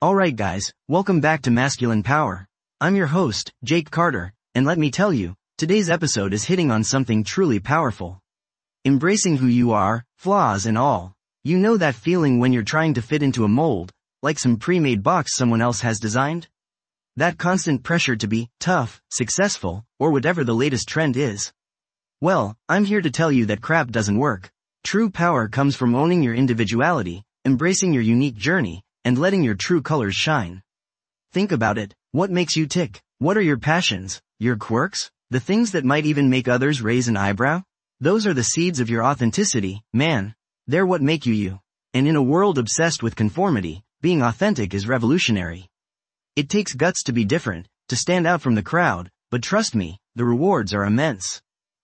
Alright guys, welcome back to Masculine Power. I'm your host, Jake Carter, and let me tell you, today's episode is hitting on something truly powerful. Embracing who you are, flaws and all. You know that feeling when you're trying to fit into a mold, like some pre-made box someone else has designed? That constant pressure to be tough, successful, or whatever the latest trend is. Well, I'm here to tell you that crap doesn't work. True power comes from owning your individuality, embracing your unique journey, and letting your true colors shine. Think about it. What makes you tick? What are your passions, your quirks, the things that might even make others raise an eyebrow? Those are the seeds of your authenticity, man. They're what make you you. And in a world obsessed with conformity, being authentic is revolutionary. It takes guts to be different, to stand out from the crowd, but trust me, the rewards are immense.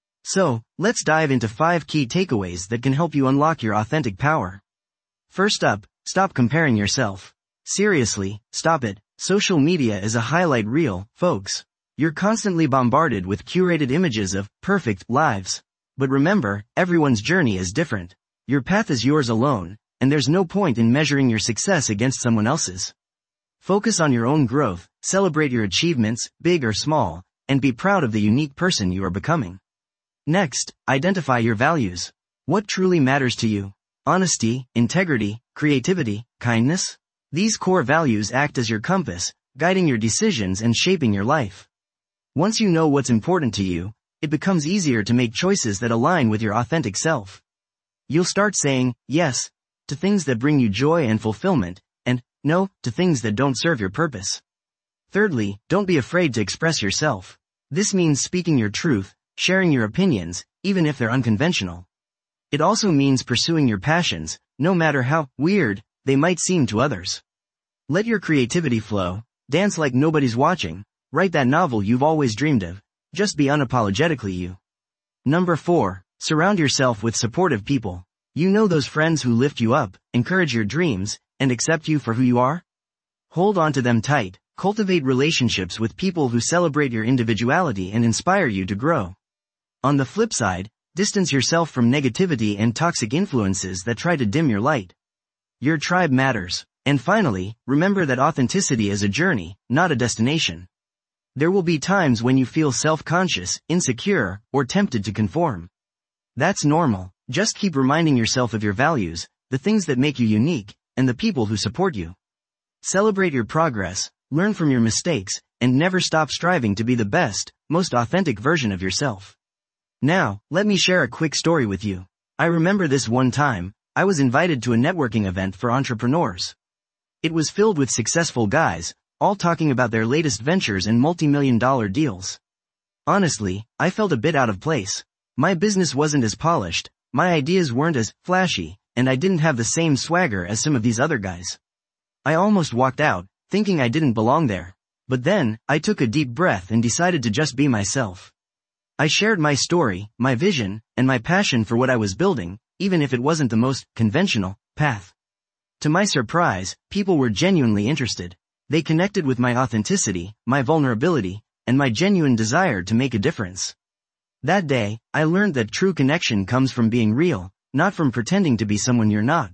So, let's dive into 5 key takeaways that can help you unlock your authentic power. First up, stop comparing yourself. Seriously, stop it. Social media is a highlight reel, folks. You're constantly bombarded with curated images of perfect lives. But remember, everyone's journey is different. Your path is yours alone, and there's no point in measuring your success against someone else's. Focus on your own growth, celebrate your achievements, big or small, and be proud of the unique person you are becoming. Next, identify your values. What truly matters to you? Honesty, integrity, creativity, kindness? These core values act as your compass, guiding your decisions and shaping your life. Once you know what's important to you, it becomes easier to make choices that align with your authentic self. You'll start saying yes to things that bring you joy and fulfillment, and no to things that don't serve your purpose. Thirdly, don't be afraid to express yourself. This means speaking your truth, sharing your opinions, even if they're unconventional. It also means pursuing your passions, no matter how weird they might seem to others. Let your creativity flow, dance like nobody's watching, write that novel you've always dreamed of, just be unapologetically you. Number 4, surround yourself with supportive people. You know those friends who lift you up, encourage your dreams, and accept you for who you are? Hold on to them tight, cultivate relationships with people who celebrate your individuality and inspire you to grow. On the flip side, distance yourself from negativity and toxic influences that try to dim your light. Your tribe matters. And finally, remember that authenticity is a journey, not a destination. There will be times when you feel self-conscious, insecure, or tempted to conform. That's normal. Just keep reminding yourself of your values, the things that make you unique, and the people who support you. Celebrate your progress, learn from your mistakes, and never stop striving to be the best, most authentic version of yourself. Now, let me share a quick story with you. I remember this one time, I was invited to a networking event for entrepreneurs. It was filled with successful guys, all talking about their latest ventures and multi-million-dollar deals. Honestly, I felt a bit out of place. My business wasn't as polished, my ideas weren't as flashy, and I didn't have the same swagger as some of these other guys. I almost walked out, thinking I didn't belong there. But then, I took a deep breath and decided to just be myself. I shared my story, my vision, and my passion for what I was building, even if it wasn't the most conventional path. To my surprise, people were genuinely interested. They connected with my authenticity, my vulnerability, and my genuine desire to make a difference. That day, I learned that true connection comes from being real, not from pretending to be someone you're not.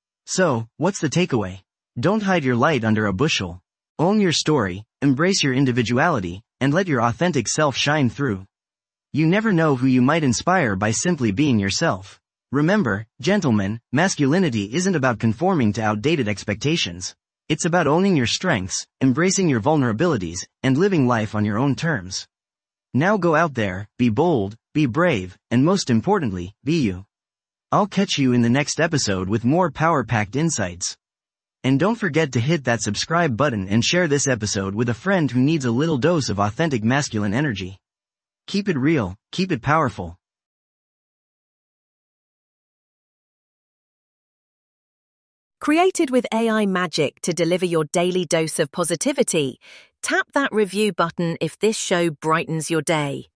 So, what's the takeaway? Don't hide your light under a bushel. Own your story, embrace your individuality, and let your authentic self shine through. You never know who you might inspire by simply being yourself. Remember, gentlemen, masculinity isn't about conforming to outdated expectations. It's about owning your strengths, embracing your vulnerabilities, and living life on your own terms. Now go out there, be bold, be brave, and most importantly, be you. I'll catch you in the next episode with more power-packed insights. And don't forget to hit that subscribe button and share this episode with a friend who needs a little dose of authentic masculine energy. Keep it real, keep it powerful. Created with AI magic to deliver your daily dose of positivity, tap that review button if this show brightens your day.